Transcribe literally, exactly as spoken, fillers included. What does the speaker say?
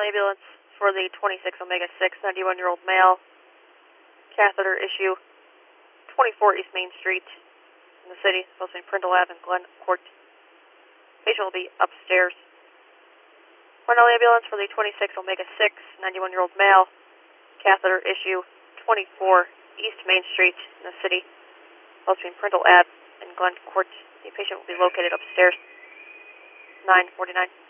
ambulance for the twenty-six Omega six, ninety-one-year-old male. Catheter issue, twenty-four East Main Street in the city, supposed to be Prindle Avenue and Glen Court. Patient will be upstairs. Cornell ambulance for the twenty-six Omega six, ninety-one-year-old male. Catheter issue, twenty-four East Main Street in the city, supposed to be Prindle Avenue and Glen Court. The patient will be located upstairs. nine forty-nine.